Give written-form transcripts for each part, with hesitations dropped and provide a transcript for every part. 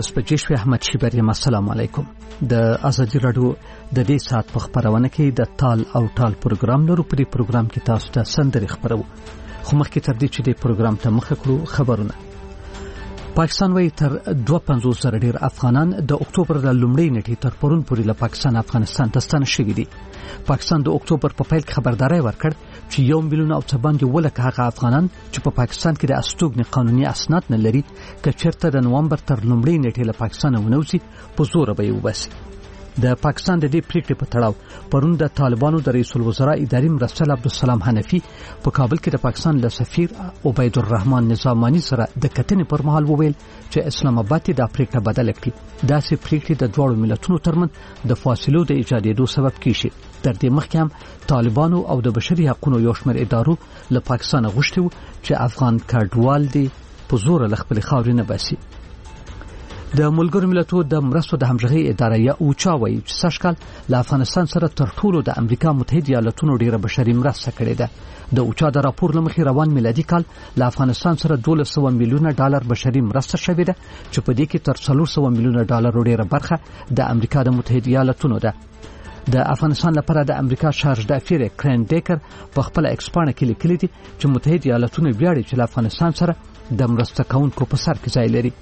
10 بجې شوې. احمد شیبر یم. السلام علیکم. د ازادي رادیو د دې سات په خبرونه کې د تال او ټال پروګرام لرو. په دې پروګرام کې تاسو ته سندرې خبرو، خو مخکې تر دې چې د پروګرام ته مخه کړو خبرونه. پاکستان وایي تر 250 زره ډیر افغانان د اکتوبر د لومړۍ نیټې تر پرون پورې له پاکستان افغانستان ته ستانه شوي دي. پاکستان د اکتوبر په پیل کې خبرداري ورکړ چې 1 میلیون او څه باندې ولکه هغه افغانان چې په پاکستان کې د استوګنې قانوني اسناد نه لري که چېرته د نومبر تر لومړۍ نیټې له پاکستان ونوځي په زور به یې وباسي. د پاکستان د دې پریکړې په تړاو پرون د طالبانو د رئیس الوزرا اداري مرستیال عبدالسلام حنفي په کابل کې د پاکستان له سفیر عبید الرحمن نظامانی سره د کتنې پر مهال وویل چې اسلام آباد د پریکړه بدل کړي. داسې پریکړې د دوه ملتونو ترمنځ د فاصلو د ایجادېدو سبب کیږي. تر دې مخکې هم طالبانو او د بشري حقوقو یو شمېر ادارو له پاکستان غوښتي وو چې افغان کډوال دي په زور له خپل خاورې نه باسي. د ملګرو ملتونو د مرستو د همغږي اداره یا اوچا وایي چې سږکال له افغانستان سره تر ټولو د امریکا متحده ایالاتونو ډیره بشري مرسته کړې ده. د اوچا د راپور لمخې روان میلادي کال له افغانستان سره 1200 میلیونه ډالر بشري مرسته شوې ده چې په دې کې تر 400 میلیونه ډالر ډیره برخه د امریکا د متحده ایالاتونو ده. د افغانستان لپاره د امریکا شارج د افیر کرن ډیکر په خپل ایکسپانه کې لیکلي دي چې متحده ایالاتونه ویاړي چې له افغانستان سره د مرسته کوونکو په سر کې ځای لري.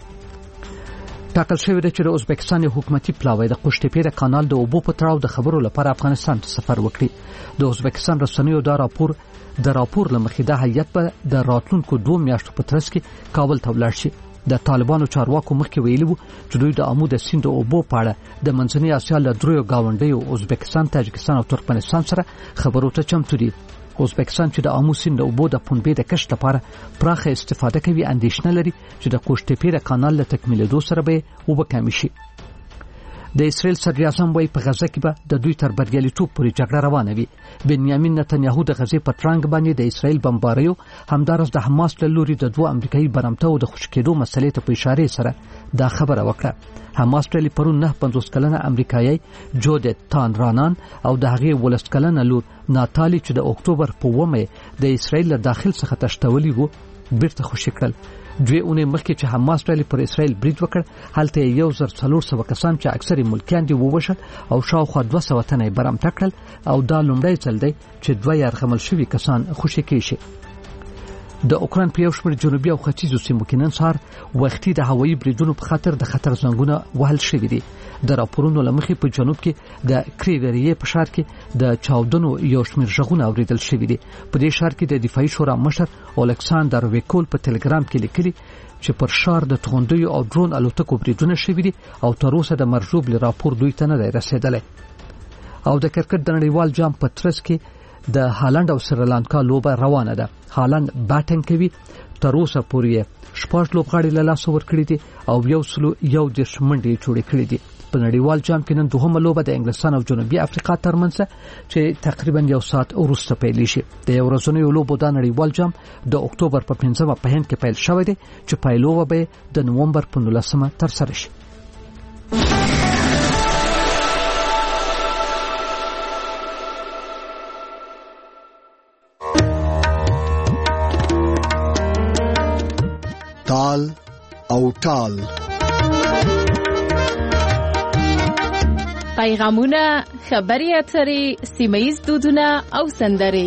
ټاکل شوی دی چې د ازبکستان حکومتي پلاوی د قوشتېپې د کانال د اوبو په تړاو د خبرو لپاره افغانستان ته سفر وکړي. د ازبکستان رسنیو د راپور لمخې د هیئت په د راتلونکو 2 میاشتو په ترڅ کې کابل ته ولاړ شي. د طالبانو چارواکو مخکې ویلي وو چې دوی د آمو د سیند اوبو په اړه د منځنۍ اسیا له دریو گاونډیو ازبکستان، تاجکستان او ترکمنستان سره خبرو ته چمتو دي. ازبکستان چې د آمو سیند اوبو د پنبې د کشت لپاره پراخه استفاده کوي اندېښنه لري چې د قوشتېپې د کانال له تکمیلېدو سره به اوبه کمې شي. د اسرائیل صدر اعظم وایي په غزه کې به د دوی تر بریالیتوب پورې جګړه روانه وي. بنیامین نتنیاهو د غزې په ترانګ باندې د اسرائیل بمباریو همدارس د حماس له لوري د 2 امریکایي برمتو د خوشکېدو مسلې ته په اشاره سره دا خبره وکړه. حماس ډلې پرون 50 کلنه امریکایي جودت تان رانان او د هغې 12 کلنه لور ناتالی چې د اکتوبر په 1 د اسرائیل له داخل څخه تښتولي وو بیرته خوشي کړل. 2 اونۍ مخکې چې حماس ډلې پر اسرائیل برید وکړ، هلته 1400 کسان چې اکثر ملکیان دي ووژل او شاوخوا 200 تنه برمته کړل او دا لومړی ځل دی چې 2 یرغمل شوي کسان خوشي کېږي. د اوکران په یو شمېر جنوبي او ختیځو سیمو کې نن سهار وختي د هوایي بریدونو په خاطر د خطر زنګونه وهل شوي دي. د راپورونو له مخې په جنوب کې د کریوریې په ښار کې د چاودنو یو شمېر غږونه اوریدل شوي دي. په دې ښار کې د دفاعي شورا مشر الکساندر ویکول په ټلګرام کې لیکلي چې پر ښار د توغندیو او ډرون الوتکو بریدونه شوي دي او تر اوسه د مرجوب راپور دوی ته نه دی رسیدلی. او د کرکټ د نړیوال جام په ترڅ کې د هالند او سریلانکا لوبه روانه ده. هالند بیټینګ کوي. تر اوسه پورې 6 لوبغاړي له لاسه ورکړي دي او 110 منډې جوړې کړې دي. په نړیوال جام کې نن دوهمه لوبه د انګلستان او جنوبي افریقا ترمنځ چې تقریبا 1 ساعت وروسته پیل شي. د یو ورځنیو لوبو د نړیوال جام د اکتوبر په 15 په هند کې پیل شوی دی چې پایلوبه به د نومبر په 19 تر سره شي. تال او ټال پیغامونه، خبري اترې، سیمه‌ییز دودونه او سندرې.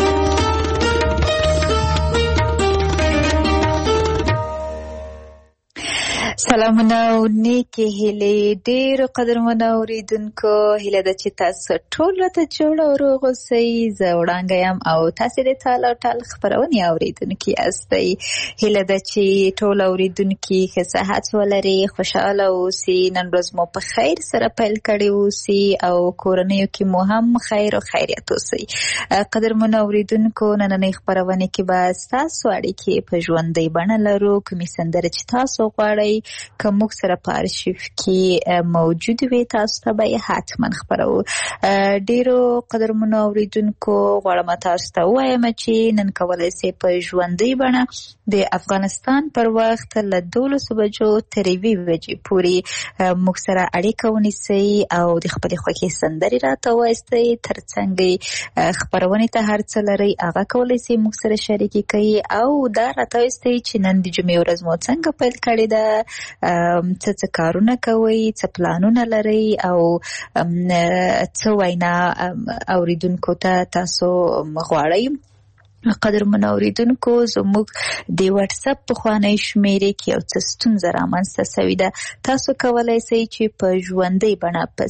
سلامونه او نیکی هیلې ډېر قدرمنو اوریدونکو، هیله ده چې تاسو ټول ته جوړ او روغ اوسئ. زه وړانګه یم او تاسو د تال او ټال خبرونې اوریدونکي یاستئ. هیله ده چې ټول اوریدونکي ښه صحت ولري، خوشحاله اوسئ، نن ورځ مو په خیر سره پیل کړی اوسئ او کورنیو کې مو هم خیر او خیریت اوسئ. قدرمنو اوریدونکو، نننۍ خبرونه کې به تاسو اړیکې په ژوندۍ بڼه لرو. کومې سندرې چې تاسو غواړئ که موږ سره په ارشیف کې موجود وي تاسو ته به یې حتما خبرو. ډیرو قدرمنو اوریدونکو، غواړم تاسو ته ووایم چې نن کولی شئ په ژوندۍ بڼه د افغانستان پر وخت له 12 بجو تر 1 بجې پورې موږ سره اړیکه ونیسئ او د خپلې خوښې سندرې راته ووایاستئ. ترڅنګ خبرونې ته هر څه لرئ هغه کولی شئ موږ سره شریکې کړئ او دا راته ووایاستئ چې نن د جمعې ورځ مو څنګه پیل کړې ده څه کارونه کوي، څه پلانونه لري او څه وینا اوریدونکو ته تاسو غواړئ. قدرمن اوریدونکو، زموږ د واتس اپ په خوانی شمیرې کې یو څه ستونزه رامنځته شوې ده. تاسو کولای شئ چې په ژوندۍ بڼه په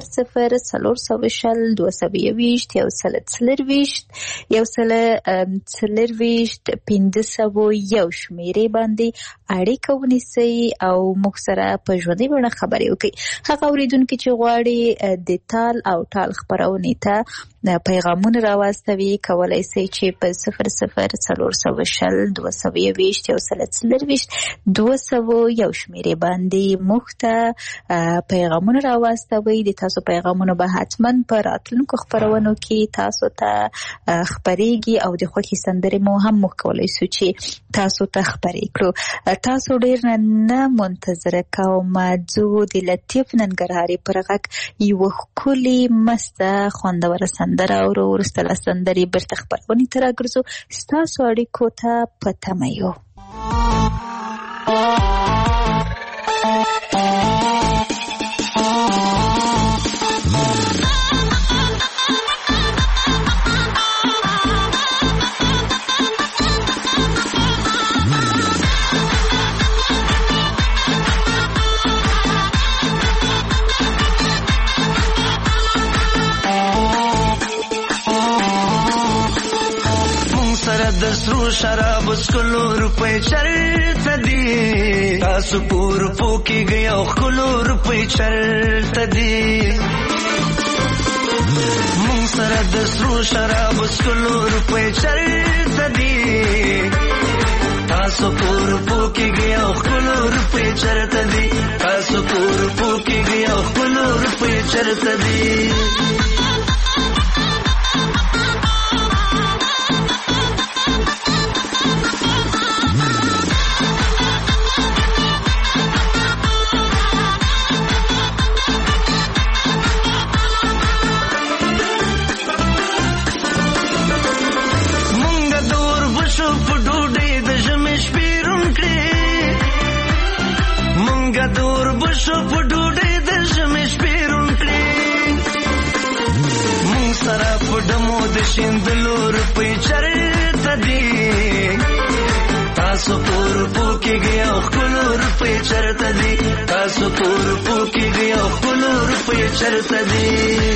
00402421 شمیرې باندې اړیکه ونیسئ او موږ سره په ژوندۍ بڼه خبرې وکړئ. هغه اوریدونکي چې غواړي د تال او ټال خپرونې ته پیغامونه راواستوي کولای شي چې په 00402221 شمیرې باندې موږ ته پیغامونه راواستوي. د تاسو پیغامونه به حتما په راتلونکو خپرونو کې تاسو ته خپرېږي او د خوښي سندرې مو هم موږ کولای شو چې تاسو ته خپرې کړو. تاسو ډېر نه منتظره کوم. زه د لطیف ننګرهاري پر غږ یو ښکلې مسته خوندوره سندره او وروسته له سندرې بیرته خپرونې ته راګرځو. ستاسو اړیکو ته په تمه یو. دسرو شراب اسکلو روپے چرته دی تاسو پور پوکی گیا خلو روپے چرته دی مون سره دسرو شراب اسکلو روپے چرته دی تاسو پور پوکی گیا خلو روپے چرته دی تاسو پور پوکی گیا خلو روپے چرته دی دور بشو په ډوډۍ د ژمې شپېرون کړې مونږ سره په ډمو د شیندلو روپۍ چرته دي تاسو پور پوکېږئ او ښکلو روپۍ چرته دي تاسو پور پوکېږئ او ښکلو روپۍ چرته دي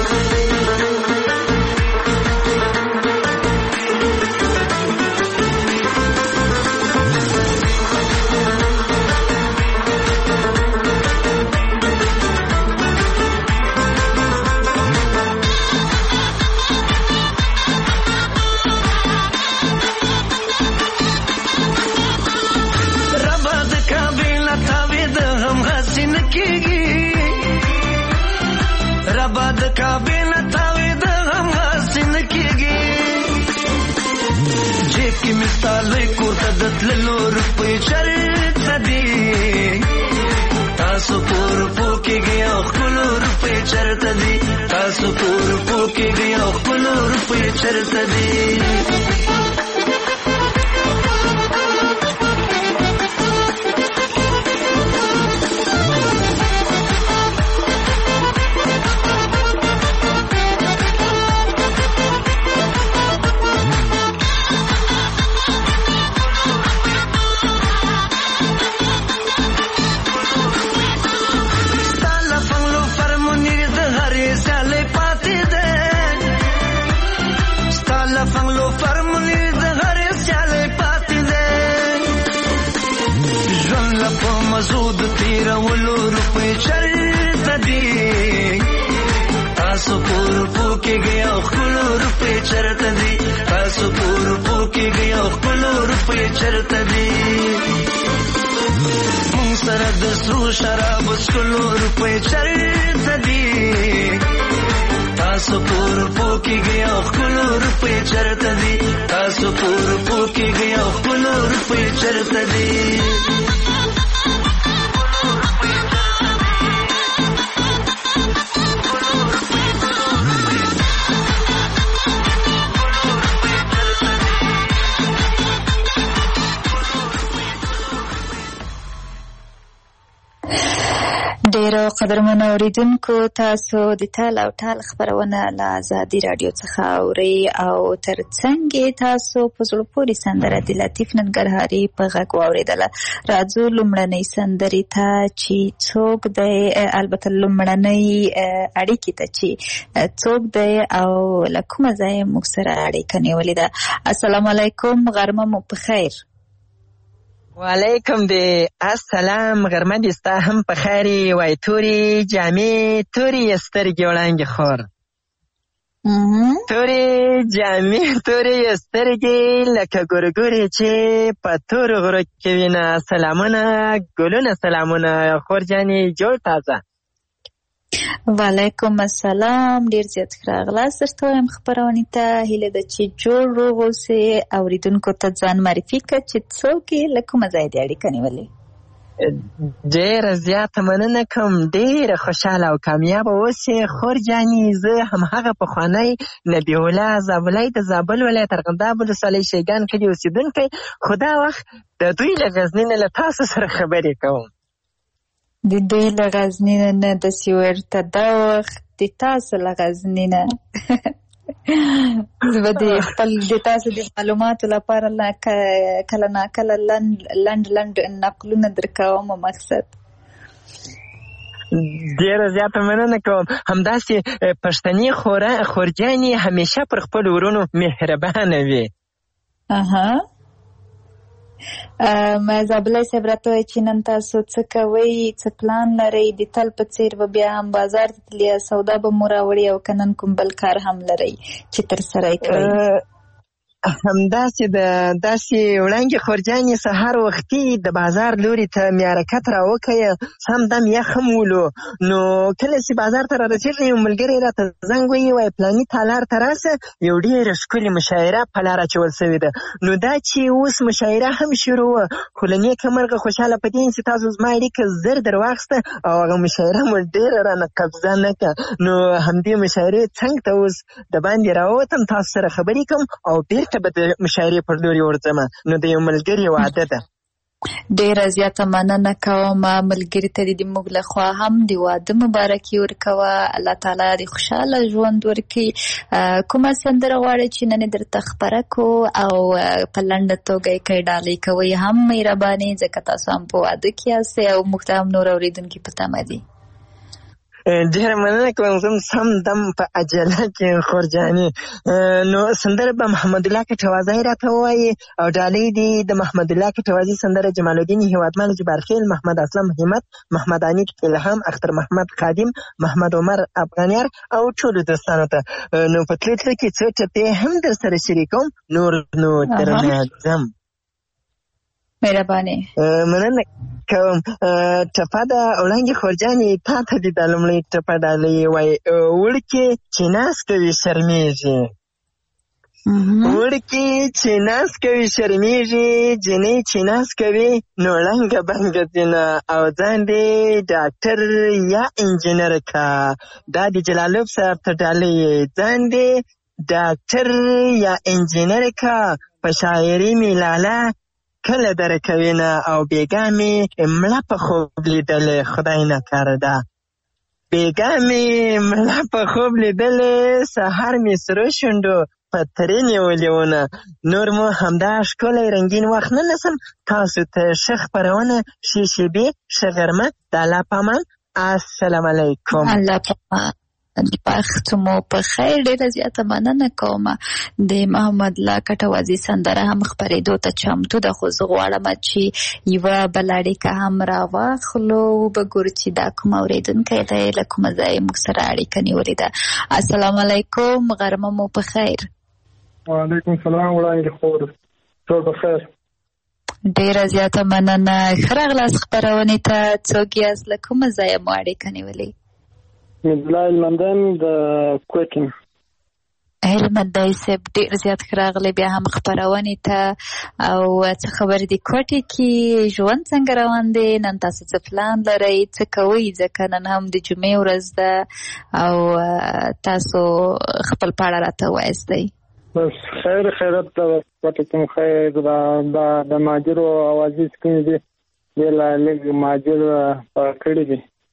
رباد کابل تاوی د هم حسین کېږي جیب کې مثالې کورته د تللو روپۍ چرته دي تاسو پور پوکېږئ او ښکلو روپۍ چرته دي تاسو پور پوکېږئ او ښکلو روپۍ چرته دي مزود تیرولو روپۍ چرته دي تاسو پور پوکېږئ او ښکلو روپۍ چرته دي تاسو پور پوکېږئ او ښکلو روپۍ چرته دي مونږ سره د سرو شرابو څښلو روپۍ چرته دي تاسو پور پوکېږئ او ښکلو روپۍ چرته دي تاسو پور پوکېږئ او ښکلو روپۍ چرته دي ډیرو قدرمنو اوریدونکو تاسو د تال او ټال خبرونه له ازادي رادیو څخه اورئ او ترڅنګ تاسو په زړه پورې سندره د لطیف ننګرهاري په غږ واورېدله. راځو لومړنۍ سندرې ته چې څوک دی، البته لومړنۍ اړیکې ته چې څوک دی او له کومه ځایه موږ سره اړیکه نیولې ده. السلام علیکم، غرمه مو په خیر. وعلیکم دی السلام، غرمه دې ستا هم په خیر وای. تورې جامې تورې سترګې وړانګې خور، تورې جامې تورې سترګې لکه ګورګورې چې په تور غرو کې وینه. سلامونه ګلونه سلامونه خور جانې جوړ تازه. وعلیکم السلام، ډیر زیات راغلاست. درته وایم خبرونې ته هیله ده چې جوړ روغ اوسې. اوریدونکو ته ځان معرفي کړه چې څوک یې له کومه ځایه دې اړیکه نیولې. ډېره زیاته مننه کوم، ډېره خوشحاله او کامیابه اوسې خور جانې. زه همهغه پخوانی نبی الله زابلی د زابل ولایت ارغنداب ولسوالۍ شیګان کلي اوسېدونکی، خو دا وخت د دوی له غزني نه له تاسو سره خبرې کوم. د دوی له غزني نه داسې ورته دا وخت د تاسو له غزني نه زه به د خپل د تاسو د معلوماتو لپاره کله ناکله لنډ نقلونه درکوم. مقصد ډېره زیاته مننه کوم. همداسې پښتني خورجانې همیشه پر خپل ورونو مهربانه وي. زابلی صاحب راته وایي چې نن تاسو څه کوئ، څه پلان لرئ؟ د تل په څېر به بیا هم بازار ته تلئ، سودا به مو راوړئ او که نن کوم بل کار هم لرئ چې ترسره یې کوئ؟ همداسې داسې وړانګې خورجانې سهار وختي د بازار لوري ته مې حرکت راوکړی، سم دم یخ هم ولو. نو کله چې بازار ته رارسېږم یو ملګری راته زنګ ویي، وایي پلاني تالار ته راسه، یو ډېره ښکلې مشاعره په لار اچول سوې ده. نو دا چې اوس مشاعره هم شروع وه، خو له نیکه مرغه خوشحاله په دې چې تاسو زما اړیکه زر در واخیسته او هغه مشاعره مو ډېره رانه قبضه نه کړه. نو همدې مشاعرې څنګ ته اوس د باندې راووتم، تاسو سره خبرې کوم او بېرته به د مشاعرې پر لوري ورځم. نو د یو ملګري وعده ده. ډیره زیاته مننه کوم. ملګري ته د موږ لخوا هم د واده مبارکي ورکوه. الله تعالی د خوشحاله ژوند ورکړي. کومه سندره غواړئ چې نن درته خپره کړو او په لنډه توګه یې که ډالۍ کوئ هم مهرباني، ځکه تاسو هم په واده کې یاستئ او موږ ته هم نور اورېدونکي په تمه دي. ډېره مننه کوم. زه سم دم په عجله کې خور جانې. نو سندره به محمد الله کټوازی راته ووایي او ډالۍ دي د محمد الله کټوازي سندره جمال الدین هیوادمل، جبارخیل، محمد اسلم همت، محمد انیت الهام، اختر محمد خادم، محمد عمر افغانیار او ټولو دوستانو ته. نو په تلو تلو کې څو ټپې هم در سره شریکوم. نور نو درنه ځم. مهرباني مننه کوم. ټپه ده وړانګې خورجانې تا ته دې دا لومړۍ ټپه ډالۍ وایي. وړکې چې ناز کوي شرمېږي، وړکې چې ناز کوي شرمېږي، جنۍ چې ناز کوي نو ړنګه بنګه ځینه او ځان دې ډاکټر یا انجینر کا. دا د جلالوب صاحب ته ډالۍ، ځان دې ډاکټر یا انجینر کا. په شاعري مې لاله کله درکوینه او بیګا مې مړه په خوب لیدلې، خدای نه کار ده. بیګا مې مړه په خوب لیدلې، سهار مې سرو شونډو په ترې نیولې ونه. نور مو همدا ښکلی رنګین وخت نه نسم تاسو ته ښه خپرونه، ښې شېبې، ښه غرمه، د الله په امان. السلام علیکم. الله په امان. وخت مو په خیر. ډیره زیاته مننه کوم. د محمد الله کټوازي سندره هم خپرېدو ته چمتو ده، خو زه غواړم چې یوه بله اړیکه هم راواخلو. وبګورو چې دا کوم اورېدونکی دی له کومه ځایه موږ سره اړیکه نیولې ده. السلام علیکم، غرمه مو په خیر. وعلیکم السلام وړانګې خور، ټول په خیر. ډیره زیاته مننه. ښه راغلاست خپرونې ته. څوک یاست، له کومه ځایه مو اړیکه نیولې؟ مدلا هلمندن د کوټین. هلمندی صاحب ډېر زیات ښه راغلی بیا هم خپرونې ته. او څه خبرې دي کوټې کې؟ ژوند څنګه روان دی؟ نن تاسو څه پلان لرئ؟ څه کوئ؟ ځکه نن هم د جمعې ورځ ده او تاسو خپل په اړه راته وایستئ. بس خیرت ده کوټې کې. خیر د مهاجرو اوازې کومې دي؟ بېله لږ مهاجر کړي دي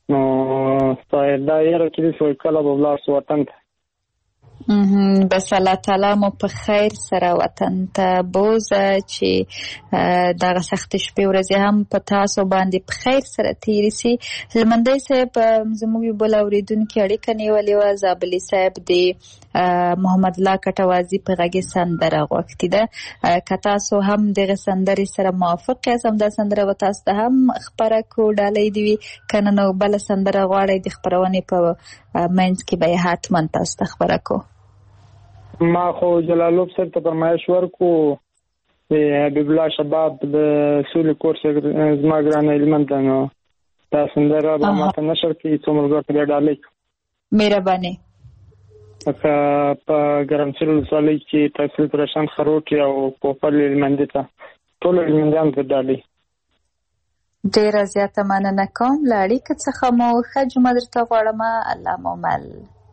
نو دا یاره کې څو کله به ولاړ شو وطن ته. بس الله تعالی مو په خیر سره وطن ته بوزه چې دغه سخت شپې ورځې هم په تاسو باندې په خیر سره تیرې سي. هلمندی صاحب زموږ بل اورېدونکي اړیکه نیولې وه، زابلي صاحب د محمد الله کټوازي په غږ سندره غوښتې ده. که تاسو هم دغه سندرې سره موافق یاست همدا سندره به تاسو ته هم خپره کړو، ډالۍ دې وي، که نه نو بله سندره غواړئ د خپرونې په منځ کې به یې حتما تاسو ته خپره کړو. ما خو جلالوب صاحب ته فرمایش ورکو د حبیب الله شباب د سولې کورس زما ګرانه هلمند ده، نو دا سندره به ماته نشر کړي څو ملګرو ته ډالۍ کړو. مهرباني. لکه په ګرمسیر ولسوالۍ کې تحصیل پرشان خروټي او پوپل هلمندي ته ټولو هلمندیانو ته ډالۍ. ډېره زیاته مننه کوم. له اړیکې څخه مو ښه جمعه درته غواړم. الله مو مل.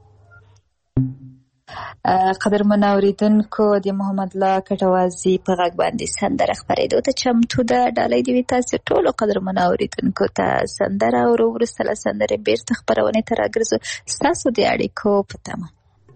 قدرمن اوریدونکو، د محمد الله کټوازي په غږ باندې سندره خپرېدو ته چمتو ده. ډالۍ دې وي تاسو ټولو قدرمن اوریدونکو ته. سندره او وروسته له سندرې بیرته خپرونې ته راګرځو ستاسو د اړیکو په تمه.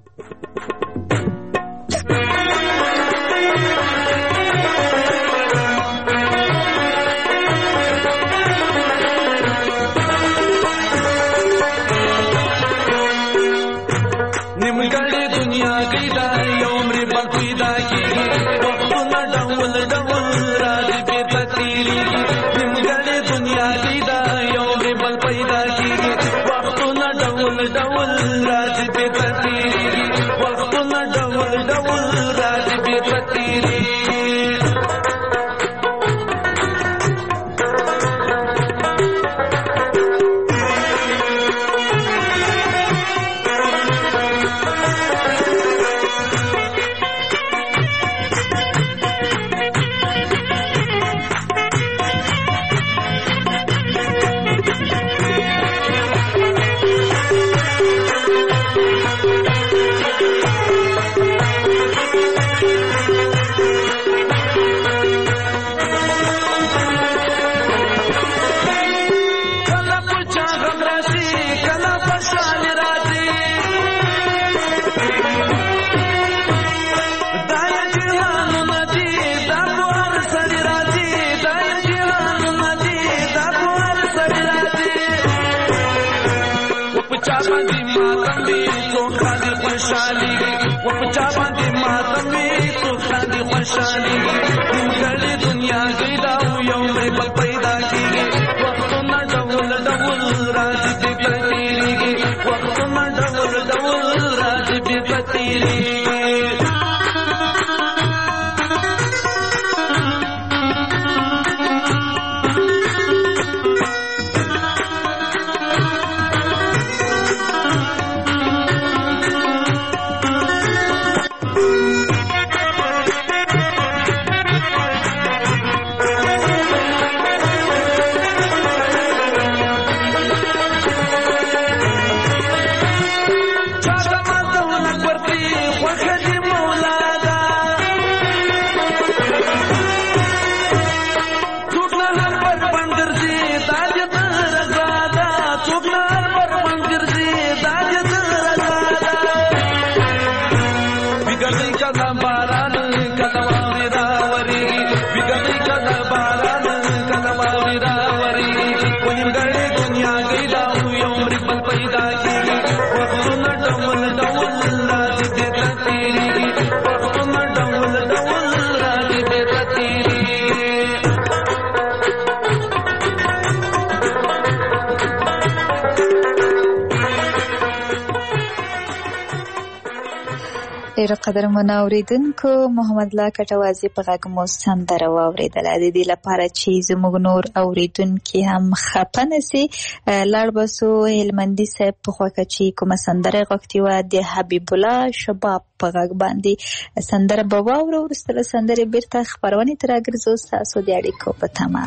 ډېر قدرمن اوریدونکو، محمد الله کټوازي په غږ مو سندره واورېدله. د دې لپاره چې زموږ نور اوریدونکي هم خفه نه سي، لاړ به سو هلمندي صاحب په خوا که چې کومه سندره یې غوښتې وه د حبیب الله شباب په غږ باندې سندره به واورو. وروسته له سندرې بېرته خپرونې ته راګرځو ستاسو د اړیکو په تمه.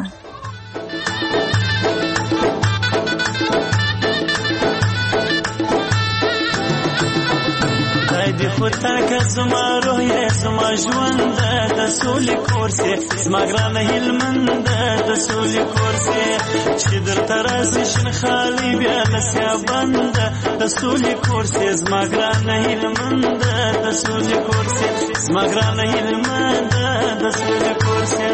د خو تاکه زما روح یې زما ژوند د سولې کور سې زما ګرانه هلمند د سولې کور سې چې درته راسي شین خالي بیا لسیا بند د سولې کور سې زما ګرانه هلمند د سولې کور سې زما ګرانه هلمند د سولې کور سې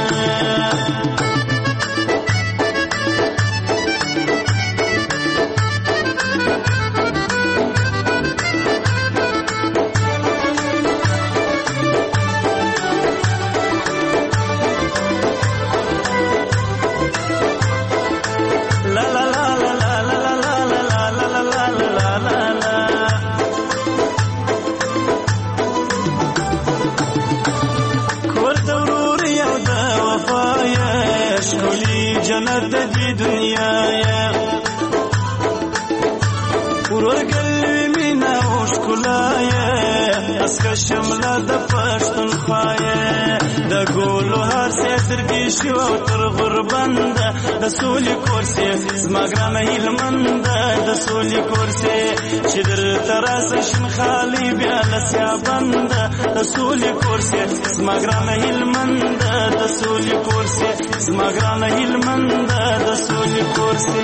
جنت دی دنیا یا ورګل مینا او ښکلایا اسکه شمله د پښتون خوایا د ګولو هر سترګې شو تر غربند د سولې کورسې زما ګرانه هلمند د سولې کورسې چې در تراس شین خالي بیا لسیا بند د سولې کورسې زما ګرانه هلمند د سولې کورسې زما ګرانه هلمند د سولې کورسې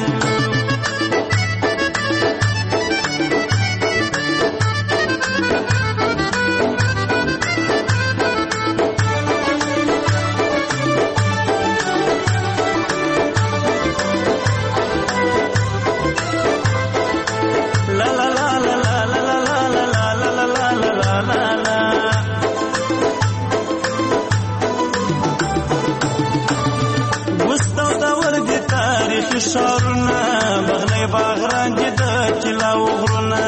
شارونه بغلې باغران جدا کلا وغرونه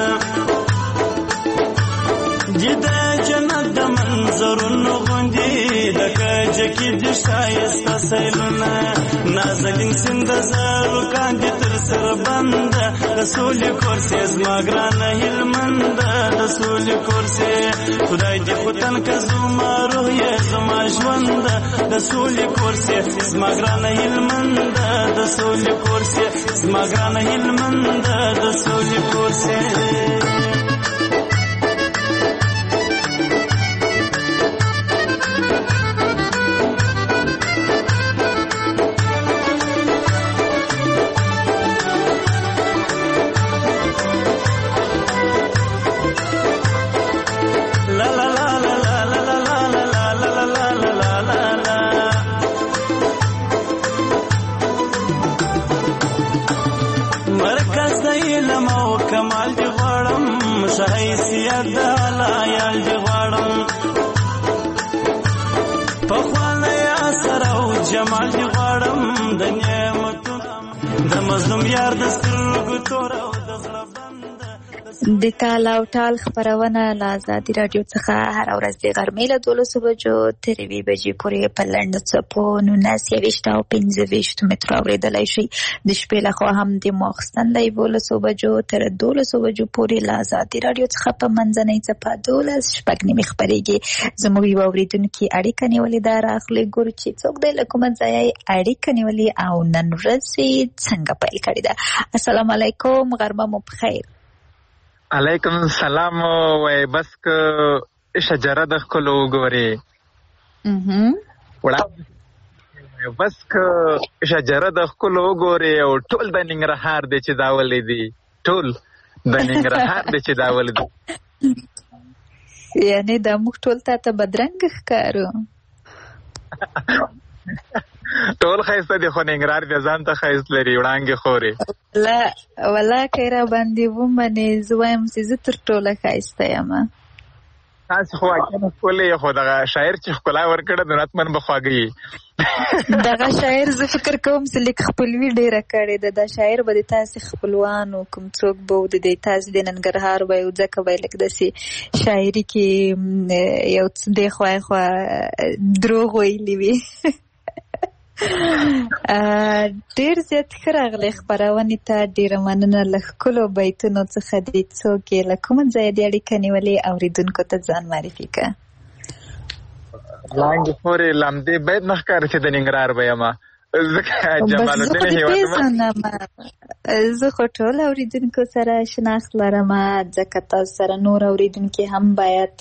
جدا جنت د منظرونو غوندې د کجه کې د ښایسته سیلونه نازنین سیند زارو کاندې تر سره بند د سولې کورسې زما ګرانه هلمند د سولې کورسې خدای دې خو تنکه زما روح یې زما ژوند د سولې کورسې زما ګرانه هلمند د سولې کورسې زما ګرانه هلمند د سولې کورسې کمال دی غواړم شایسیت د لایال دی غواړم په خواله یا سره او جمال دی غواړم د نعمتونو د مظلوم یار د سترګو تور او د زړه بند د تال او ټال خبرونه له ازادي راډیو څخه هر ورځ د غرمې له 12 بجو تر 2 بجې پورې په لنډ څپو 19 او 15 مترو اورېدلای شي د شپې لخوا هم د ماخستن له 12 بجو تر 12 بجو پورې له ازادي راډیو څخه په منځنۍ څپه 12 شپږ نیمې خبرېږي زموږ یو اوریدونکي اړیکه نیولې ده راغلی ګورو چې څوک دی له کومه ځایه اړیکه نیولې او نن ورځ څنګه پیل کړې ده السلام علیکم غرمه مو بخیر علیکم السلام وای بس که شجره د ښکلو وګورې بس که شجره د ښکلو وګورې او ټول د ننګرهار دی چې دا ولې دي ټول د ننګرهار دی چې دا ولې دي یعنې دا موږ ټول ته بدرنګ ښکارو ټول ښایسته دي خو ننګرهار بیا ځان ته ښایست لري وړانګې خورې ولا که را باندې ومنې زه وایم چې زه تر ټوله ښایسته یم تاسې خو واقعا ښکلې خو دغه شاعر چې ښکلا ورکړه نو حتمن به خواږه یي دغه شاعر زه فکر کوم چې لیک خپلوي ډېره کړې ده دا شاعر به د تاسې خپلوانو کوم څوک به و د تاسې د ننګرهار به یو ځکه به یې لږ داسې شاعري کې یو څه دی خوا دروغ ویلي وي ډېر زیات ښه راغلی خپرونې ته ډېره مننه له ښکلو بیتونو څخه دې څوک یې له کومه ځایه دې اړیکه نیولې اورېدونکو ته ځان معرفي کړه لاندې پورې لمدې بیت نه ښکاره چې د ننګرهار به یم جمال الدین هیوادمل زه خو ټول اوریدونکو سره شناخت لرم، ځکه تاسو سره نور اوریدونکي هم باید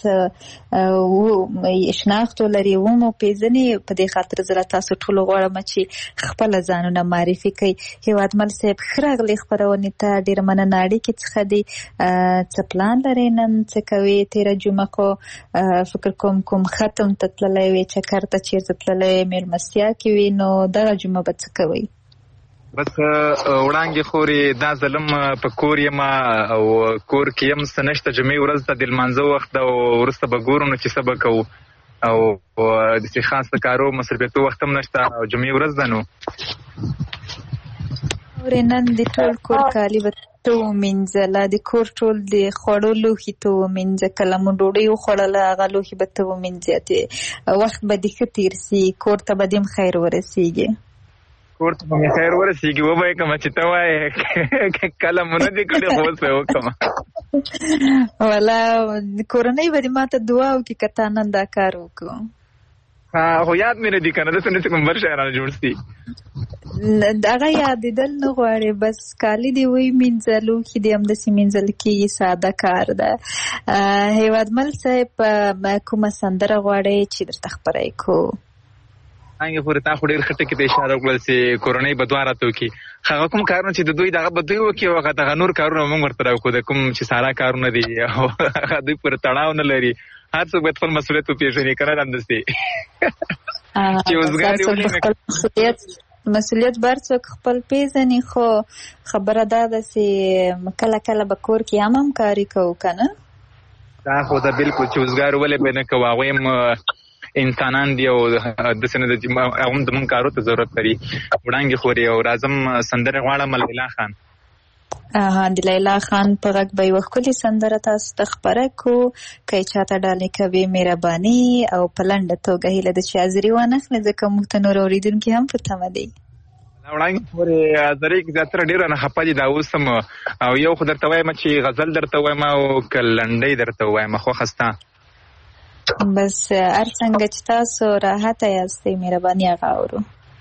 شناخت ولري ومو پیژني. په دې خاطر زه تاسو ټول غواړم چې خپل ځانونه معرفي کړئ. هیوادمل صاحب ښه راغلي خپرونې ته، ډېره مننه. اړیکې څخه دي څه پلان لرئ نن څه کوئ؟ تېره جمعه خو فکر کوم ختم ته تللی وې، چکر ته چېرته تللی مېلمستیا کې وي، نو دغه جمعه به څه کوئ؟ بس وړانګې خورې دا ظلم په کور یم او کور کې یم، څه نشته. جمعې ورځ ته د لمانځه وخت ده او وروسته به ګورو نو چې څه به کوو، او داسې خاص د کارو مصرفېدو وخت هم نشته او جمعې ورځ ده. نو نن د ټول کور کالي به ته ومینځله، د کور ټول د خوړو لوښي ته ومینځه، کله مو ډوډۍ وخوړله هغه لوښي به ته ومینځې، وخت به دې ښه تېر سي، کور ته به دې هم خیر ورسېږي. کور ته به مې خیر ورسېږي، وبه یې کړمه چې ته وایې کله مو نه دې کړې خو اوس به یې وکړمه. والا کورنۍ به دې ما ته دعا وکړي که تا نن دا کار وکړو. خو یاد مې نه دي که نه، داسې نه چې کوم بل شیانه جوړ سي. هغه یادېدل نه غواړي، بس کالي دې ومینځه، لوښي دې همداسې مینځل کېږي، ساده کار ده. هیوادمل صاحب کومه سندره غواړئ چې درته خپره یې کړو؟ څنګه پورې تا خو ډېر ښه ټکي ته اشاره وکړل چې کورنۍ به دعا راته وکړي. هغه کوم کارونه چې د دوی دغه به دوی وکړي او هغه نور کارونه موږ ورته راوکړو، د کوم چې ساده کارونه دي او هغه دوی پورې تړاو نه لري. هر څوک باید خپل مسؤلیت وپېژني، که نه همداسې چې وزګار مسؤلیت بر څوک خپل پیژني. خو خبره دا ده چې کله کله به کور کې هم همکاري کوو که نه؟ دا خو ده بلکل چې وزګار ولې به نه کوو، هغوی هم انسانان دي او داسې نه ده چې هغه هم زموږ کارو ته ضرورت لري. وړانګې خورې او راځم سندرې غواړم لیلا خان. د لیلا خان په غږ به یوه ښکلې سندره تاسو ته خپره کړو. که یې چاته ډالۍ کوي مهرباني، او په لنډه توګه هیله ده چې حاضري وانخلي، ځکه موږ ته نور اورېدونکي هم په تمه دي. وړانګې خورې حاضرۍ کې زیاتره ډېره نه خفه دي دا اوس هم، او یو خو درته وایم چې غزل درته وایم او که لنډۍ درته وایم، خوښه ستا؟ بس هر څنګه چې تاسو راحته یاستئ مهرباني هغه اورو.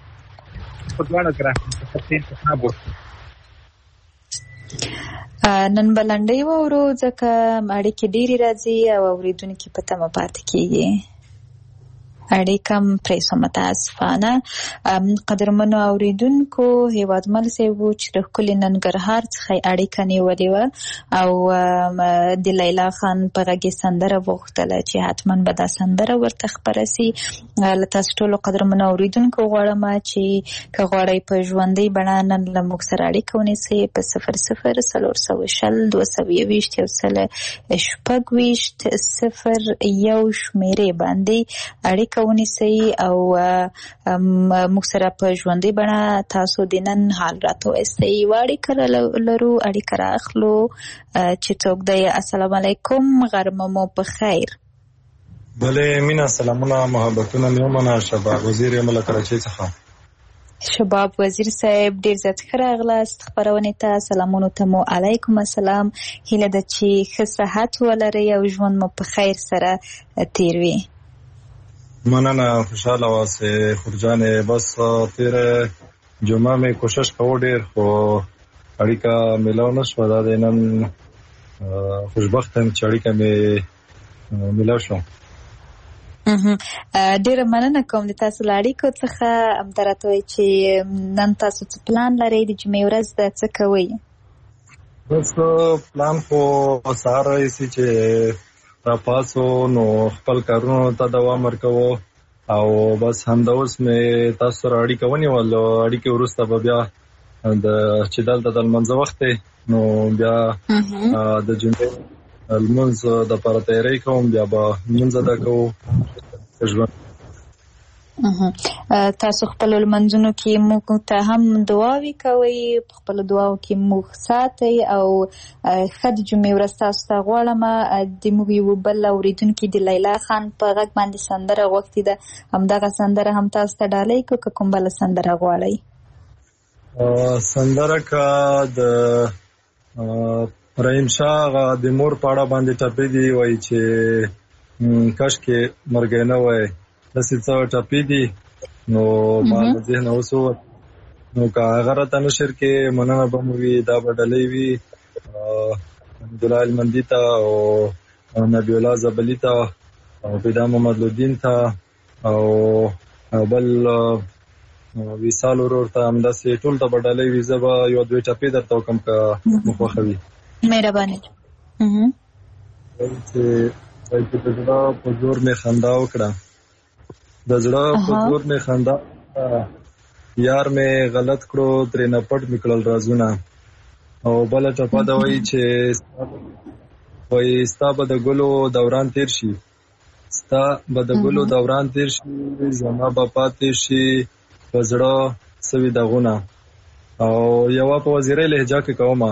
نن به لنډۍ واورو ځکه اړیکې ډېرې راځي او اورېدونکي په تمه پاتې کېږي. اړیکه م پرېښوه متاسفانه. قدرمنو اورېدونکو، هیوادمل صاحب و چې د ښکلي ننګرهار څخه اړیکه نیولې وه او د لیلا خان په غږ یې سندره وغوښتله چې حتما به دا سندره ورته خپره سي. له تاسو ټولو قدرمنو اورېدونکو غواړم چې که غواړئ په ژوندۍ بڼه نن له موږ سره اړیکه ونیسئ په 00402222 شمېرې باندې اړیکه ونیسئ او موږ سره په ژوندۍ بڼه تاسو د نن حال راته وایستئ. یوه اړیکه لرو، اړیکه رااخلو. چې څوک دی؟ السلام علیکم، غرمه مو په خیر. بله مینا، سلامونه محبتونه مې ومنه. شباب وزیر یم له کراچۍ څخه. شباب وزیر صاحب ډېر زیات ښه راغلاست خپرونې ته. سلامونو ته مو علیکم السلام. هیله ده چې ښه صحت ولرئ او ژوند مو په خیر سره تیر وي. مننه، خوشحاله واسه خورجانې. بس تېره جمعه مې کوشش کوو ډېر، خو اړیکه میلاو نه شوه. دا د نن خوشبخته یم چې اړیکه مې میلاو شو. ډېره مننه کوم د تاسو له اړیکو څخه. همدا راته وایئ چې نن تاسو څه پلان لرئ؟ د جمعې ورځ ده، څه کوئ؟ بس پلان خو سهار راهیسې چې راپاسو نو خپل کارونو ته دوام ورکوو او بس همدا اوس مې تاسو سره اړیکه ونیول. اړیکې وروسته به بیا چې دلته د لمانځه وخت دی نو بیا د جمعې لمونځ دپاره تیاری کوم، بیا به لمونځ ادا کوو. تاسو خپلو لمنځونو کې موږ ته هم دعاوې کوئ، په خپلو دعاو کې موږ ساتئ او ښه د جمعې ورځ تاسو ته غواړم د موږ یو بل اورېدونکي د لیلا خان په غږ باندې سندره غوښتې ده، همدغه سندره هم تاسو ته ډالۍ کړو که کوم بله سندره غواړئ؟ سندره که د رحیم شاه هغه د مور په اړه باندې ټپې دي، وایي چې کاشکې مرګی نه وای، داسې څه ټپې دي نو ما ذهن اوسو نو که هغه راته نشر کې مننه به مو وي دا به ډلې وي حمدالله المندي ته او نبی الله زبلی ته او پیدا محمد لودین ته او بل وصال ورور ته همداسې ټول ته به ډلې وي. زه به یو دوی ټپې درته وکړم که مو خوښوي. مهرباني. چې د زړه په زور مې خندا وکړه، د زړه په زور مې خندا یار مې غلط کړو ترې نه پټ مې کړل رازونه. او بله ټپه ده وایي چې ستا به د ګلو دوران تیر شي، ستا به د ګلو دوران تیر شي، زما به پاتې شي په زړه سوي دغونه. او یوه په وزیرۍ لهجه کې کومه.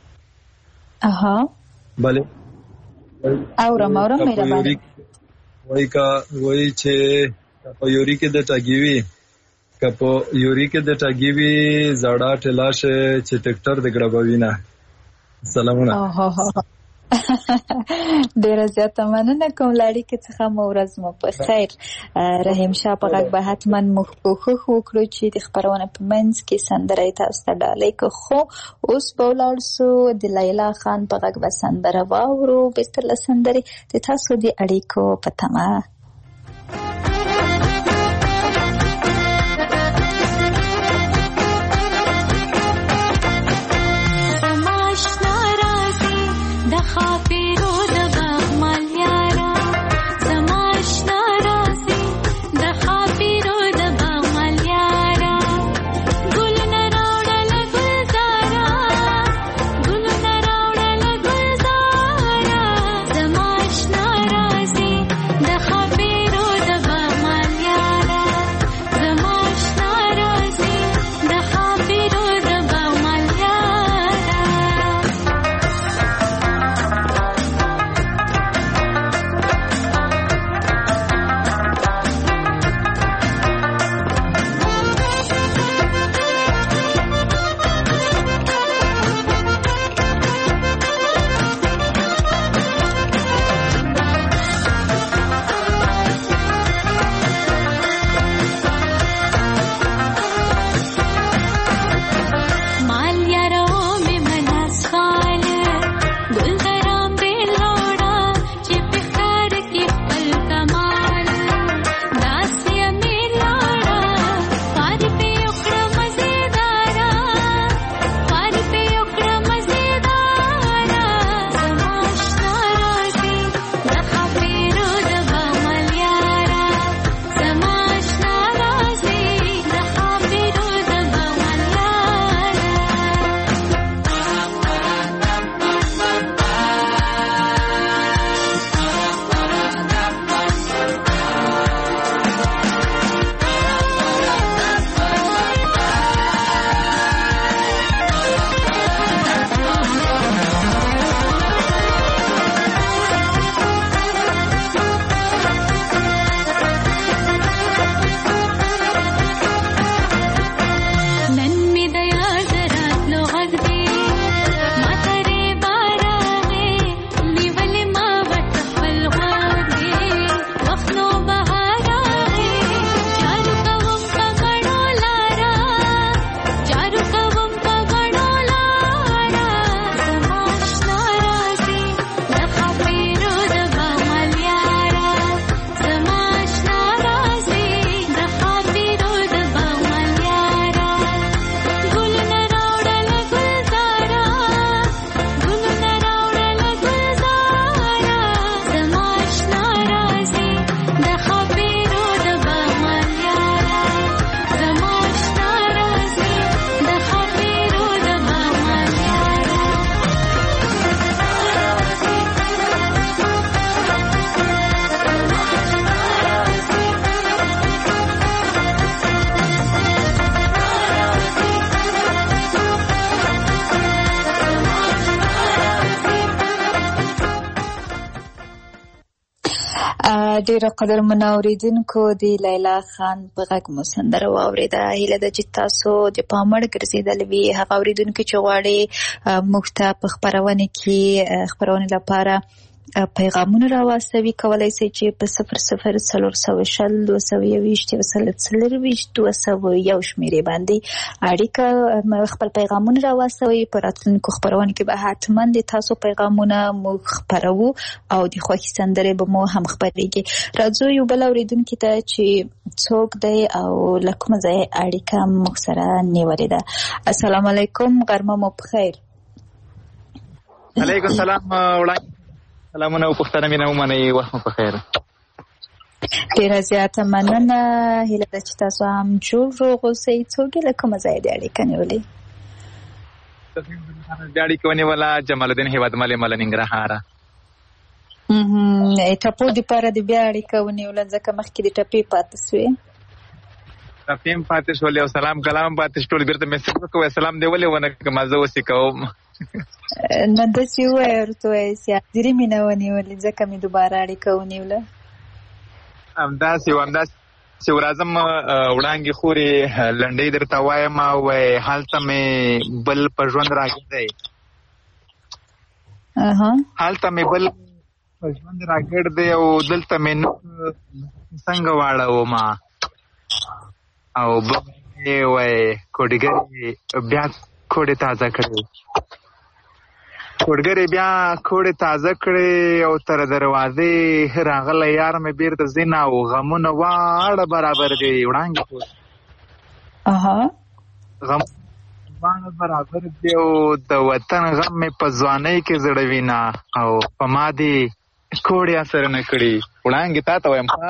بله اورم مهرباني. وایي چې په یوري کې د ټاګي وي، که په یوري کې د ټاګي وي زړه ټلاشه چې ټکټر د ګړبوي نه. سلامونه. ډیره زیاته مننه کوم لاړې کې څخه مو ورځ مو په خیر. رحیم شاه په غږ به حتما مخکوخ وکړو چې د خبرونه په منځ کې سندره تاسو ته ډالۍ کو. خو اوس په ولاړ سو د لیلا خان په غږ به سندره واورو. بستر له سندرې د تاسو د اړیکو په تمه. ډیره قدرمن اوریدونکو د لیلا خان په غږ مو سندره واوریده. هیله ده چې تاسو د پامړ ګرځیدل وي. هغه اوریدونکو چې غواړي موږ ته په خبرونه کې خبرونه لپاره پیغامونه راواستوي کولای شي چې په 0040 222 222 شمیرې باندې اړیکه خپل پیغامونه راواستوي. په راتلونکو خبرونه کې به حتما د تاسو پیغامونه مو خبرو او د خوښي سندرې به مو هم خبرېږي. راځو یو بل اوریدونکي ته چې څوک دی او له کومه ځای اړیکه موږ سره نیولې ده. السلام علیکم، غرمه مو بخیر. علیکم السلام وړاندې سلامونه او پښتنه مینه ومنئ، وخت مو په خیر. ډېره زیاته مننه، هیله ده چې تاسو هم جوړ روغ اوسئ. څوک له کومه ځایه د اړیکه نیولې؟ د اړیکه ونیوله جمال الدین هیوادمل مله ننګرهاره. ټپو دپاره د بیا اړیکه ونیوله ځکه مخکې د ټپې پاتې سوې؟ ټپې هم پاتې شولې او سلام کلام پاتې شول. بیرته میسج وکړو سلام دی ولې ونه کړم، زه اوس یې کوم. نه داسې ووایه ورته وایه چې حاضري مې نه ونیولې ځکه مې دوباره اړیکه ونیوله. همداسې ورځم وړانګې خورې لنډۍ درته وایم وایي هلته مې بل په ژوند راګرځی، هلته مې بل په ژوند راګرځی او دلته مې څنګه واړومه او بل وایي کوډګرې بیا کوډې تازه کړې، کوډګرې بیا کوډې تازه کړې او تر دروازې راغلی یار مې بیرته ځینه او غمونه واړه برابر دي. وړانګې غمونه واړه برابر دي او د وطن غم مې په ځوانۍ کې زړوینه او په ما دې کوډې اثر نه کړي. وړانګې تا ته وایم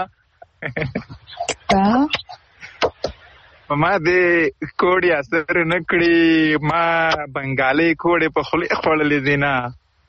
په ما دې کوډې اثر نه کړي، ما بنګالۍ کوډې په خولې خوړلې دي نه.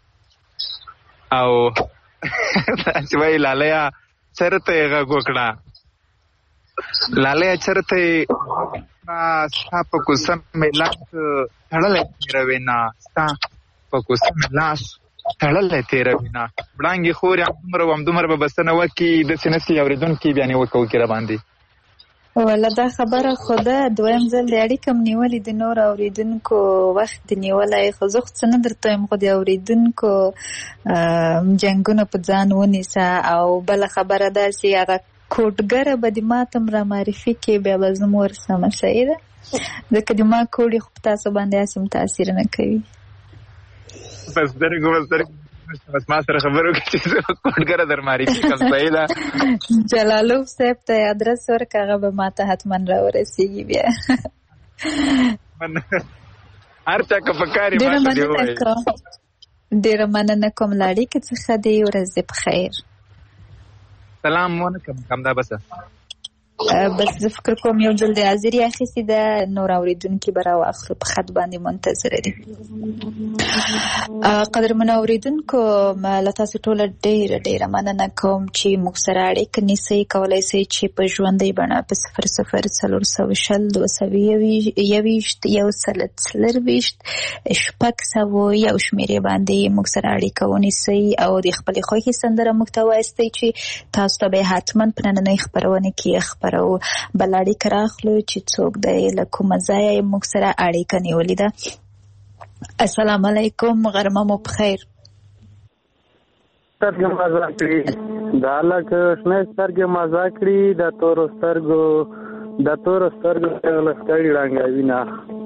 او چې وایي لالیا چېرته یې غږ وکړه، لالیا چېرته یې ستا په کوڅه مې لاس تړلی تېروې نه، ستا په کوڅه مې لاس تړلی تېروې نه. وړانګې خورې همدومره به بسنه وکړي داسې نسي اورېدونکي بیا نیوکه وکړي راباندې. ولا دا خبره خو ده دویم ځل د اړیکه م نیولې د نورو اورېدونکو وخت د نیولی، خو زه خو څه نه درته وایم خو د اورېدونکو جنګونه په ځان ونیسه. او بله خبره دا چې هغه کوډګره به د ما ته م را معرفي کړي بیا به زه م ورسمه، صحیح ده؟ ځکه د ما کوډې خو په تاسو باندې هسې م تاثیر نه کوي. بس ما سره خبرو کې چې زه کوډګره در معرفي کړم، صحیح ده؟ جلالوف صاحب ته ادرس ورکړه، هغه به ما ته حتما راورسېږي بیا. هر چا که په کار یې ما ته دې ووایي. ډېره مننه کوم له اړیکې څخه دې، ورځ دې په خیر. سلام ونه کوم همدا بسه. بس زه فکر کوم یو ځل د حاضري اخیستې ده، نور اورېدونکي به راواخلو، په خط باندې منتظره دي. قدرمنو اورېدونکو له تاسو ټوله ډېره ډېره مننه کوم چې موږ سره اړیکه نیسئ. کولی شئ چې په ژوندۍ بڼه په 0040 222 124 601 شمیرې باندې موږ سره اړیکه ونیسئ او د خپلې خوښې سندره موږ ته وایستئ چې تاسو ته به یې حتما په نننۍ خپرونه کې خبرو بل اړیکه راخلو چې څوک دی له کومه ځایه یې موږ سره اړیکه نیولې ده. السلام علیکم، غرمه مو بخیر. سترګې مزه کړي دا لکه شنه سترګې مزه کړي د تورو سترګو ستړي ړنګوي نه.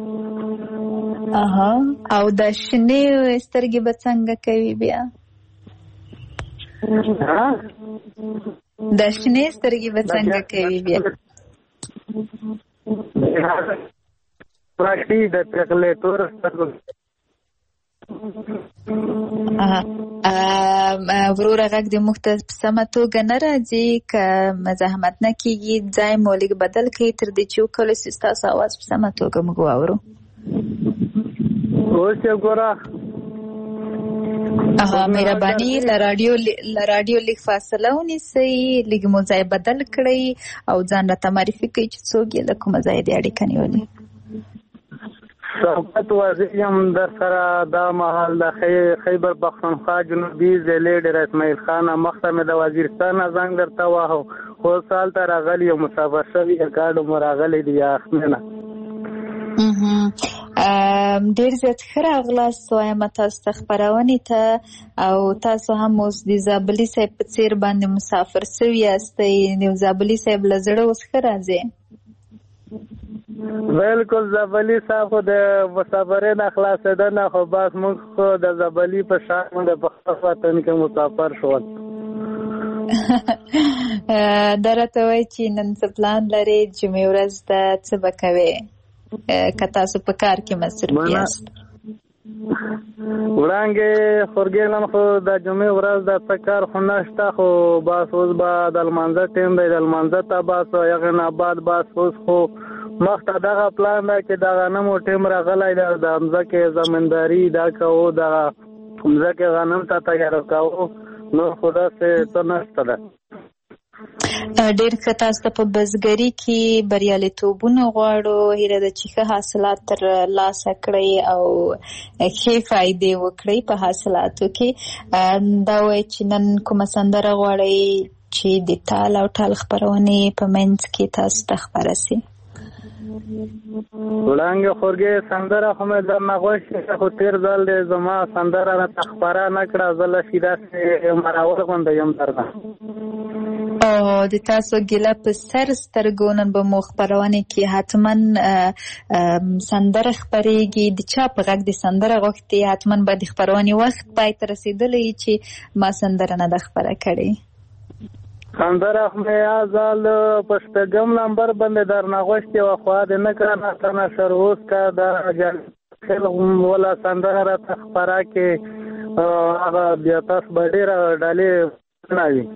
او د شنې سترګې به څنګه کوي بیا؟ د شنې سترګې به څنګه کوي بیا؟ پراکټي د پرخلې تور سترګو. وروره غږ دې موږ ته په سمه توګه نه راځي، که زحمت نه کېږي ځای مو لږ بدل کړئ تر دې چې وکولی شي ستاسو اواز په سمه توګه موږ واورو. اوس یې ګوره مهرباني له راډیو لږ فاصله ونیسئ، لږ مو ځای بدل کړئ او ځان راته معرفي کړئ چې څوک یې له کومه ځایه دې اړیکه نیولې. شوکت وزیر یم در سره دا مهال د خیبر پښتونخوا جنوبي ضلع ډېر اسماعیل خان مخته مې د وزیرستان نه زنګ درته واهو، خو سال ته راغلی یم مسافر شوي کارډ مو راغلی دی اخمنه. ډیر زیات ښه راغلاست وایم تاسو ته خپرونې ته او تاسو هم اوس د زابلي صاحب په څیر باندې مسافر سوي یاستئ. نو زابلي صاحب له زړه اوس ښه راځي؟ بالکل زابلي صاحب خو د مسافرۍ نه خلاصېدنه خو بس موږ خو د زابلي په شان د په خپل وطن کې مسافر شول. دا راته وایي چې نن څه پلان لرئ؟ جمعې ورځ ده څه به کوئ که تاسو په کار کې مصروف یاست؟ وړانګې خورګې نن خو د جمعې ورځ ده څه کار خو نشته خو بس اوس به د لمانځه ټیم دی د لمانځه ته بس هغې نه بعد بس اوس خو مخته دغه پلان ده چې د غنمو ټیم راغلی ده د مځکې زمینداري دا کوو د مځکې غنم ته تیاره کوو نور خو داسې څه نشته ده. ډېر ښه. تاسو ته په بزګري کې بریالیتوبونه غواړو. هیله ده چې ښه حاصلات تر لاسه کړئ او ښې فایدې وکړئ په حاصلاتو کې. دا وایي چې نن کومه سندره غواړئ چې د تال او ټال خپرونې په منځ کې تاسو ته خپره سي؟ وړانګې خورګې سندره خو مې درنه غوښتې خو تېر ځل دی زما سندره راته خپره نه کړه. زه له شي داسې مراول غوندې یم درنه. د تاسو ګیله په سر سترګو نن به مو خپرونې کې حتما سندره خپرېږي. د چا په غږ د سندره غوښتې؟ حتما به د خپرونې وخت پای ته رسېدلی چې ما سندره نه ده خپره کړې. سندره خو مې ازال په شپږم نمبر باندې درنه غوښتې وه خو دې نه کړه ناته نشر اوس که د خیل وله سندره راته خپره کې هغه بیا تاسو به ډېره ډالۍ نه وي.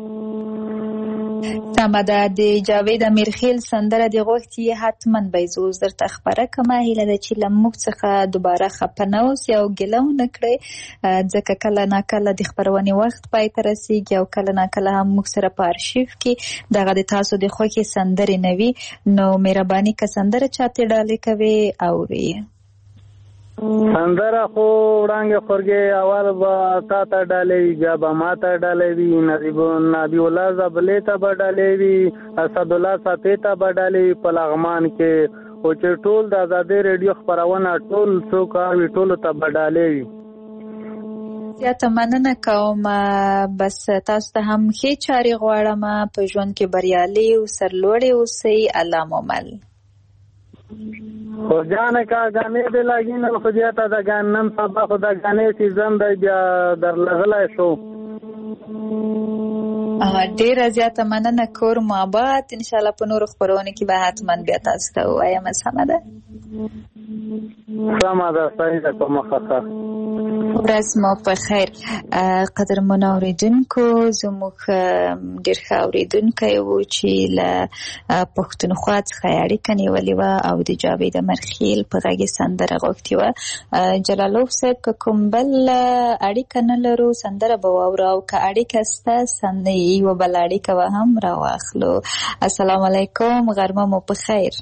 سمه ده. د جاوید امیرخیل سندره د غوښتي حتما به زه اوس درته خپره کړم. هیله ده چې له موږ څخه دوباره خفه نه اوسئ او ګیله ونه کړئ ځکه کله ناکله د خپرونې وخت پای ته رسېږي او کله ناکله هم موږ سره په ارشیف کې دغه د تاسو د خوښې سندرې نه وي. نو مهرباني که سندره چاته ډالۍ کوئ اورئ. سندره خو وړانګې خورګې اول به تا ته ډالۍ وي بیا به ما ته ډالۍ وي نبي الله زابلې ته به ډالۍ وي اسدالله ساپې ته به ډالۍ وي په لغمان کې خو چې ټول د ازادۍ ریډیو خپرونه ټول څوک اوري ټولو ته به ډالۍ وي. زیاته مننه کوم. بس تاسو ته هم ښې چارې غواړم په ژوند کې بریالي او سرلوړي اوسئ. الله مو مل. خو جانه کا غانې دې لګي نن خو زیاته د نن سبا خو د غانې سیزن دی بیا درلغلی شو. ډېره زیاته مننه. کور مو آباد. انشاءالله په نورو خپرونو کې به حتما بیا تاسو ته ووایم. سمه ده؟ سمه ده. صحیح ده. کومه ښه ورځ مو په خیر. قدرمنو اورېدونکو زموږ ډېر ښه اورېدونکی و چې له پښتونخوا څخه یې اړیکه نیولې وه او د جاوید امیرخیل په غږ یې سندره غوښتې وه. جلالوف صاحب که کوم بل اړیکه نه لرو سندره به واورو او که اړیکه شته یوه بله اړیکه به هم راواخلو. السلام علیکم. غرمه مو په خیر.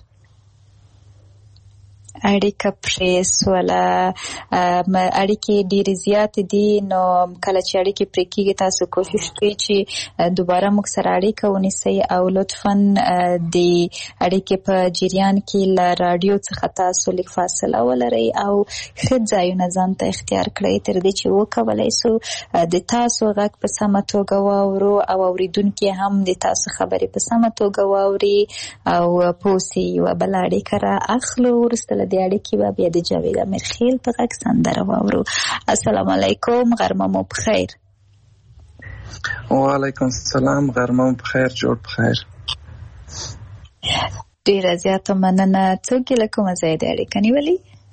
اړیکه پرې سوله. اړیکې ډېرې زیاتې دي نو کله چې اړیکې پرې کېږي تاسو کوشش کوئ چې دوباره موږ سره اړیکه ونیسئ او لطفا د اړیکې په جریان کې له راډیو څخه تاسو لږ فاصله ولرئ او ښه ځایونه ځان ته اختیار کړئ تر دې چې وکولی سو د تاسو غږ په سمه توګه واورو او اورېدونکي هم د تاسو خبرې په سمه توګه واوري او پوه سي. یوه بله اړیکه را اخلو. وروسته له دې اړیکې به بیا د جاوید امیرخیل په غږ سندره واورو. السلام علیکم. غرمه مو په خیر. وعلیکم السلام. غرمه مو په خیر. جوړ په خیر. ډېره زیاته مننه. څوک یې له کومه ځای د اړیکه نیولې؟